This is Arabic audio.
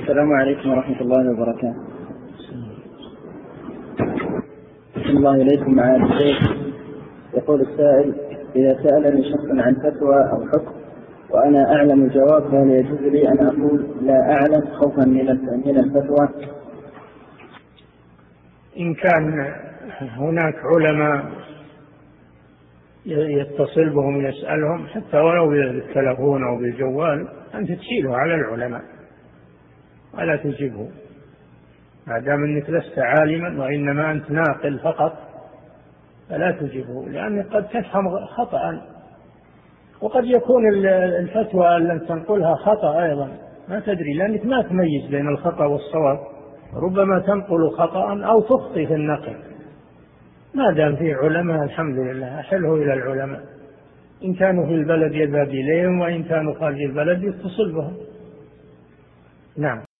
السلام عليكم ورحمة الله وبركاته. بسم الله إليكم معالي الشيخ. يقول السائل: إذا سألني شخص عن فتوى أو حكم وأنا أعلم الجواب فهل يجوز لي أن أقول لا أعلم خوفا من الفتوى؟ إن كان هناك علماء يتصل بهم يسألهم حتى ولو بالتلفون أو بالجوال، أنت تشيله على العلماء ولا تجيبه، ما دام أنك لست عالما وإنما أنت ناقل فقط فلا تجيبه، لأنك قد تفهم خطأ، وقد يكون الفتوى التي تنقلها خطأ أيضا ما تدري، لأنك ما تميز بين الخطأ والصواب، ربما تنقل خطأ أو تخطئ في النقل. ما دام في علماء الحمد لله أحله إلى العلماء، إن كانوا في البلد يذهب إليهم، وإن كانوا خارج البلد يتصل بهم. نعم.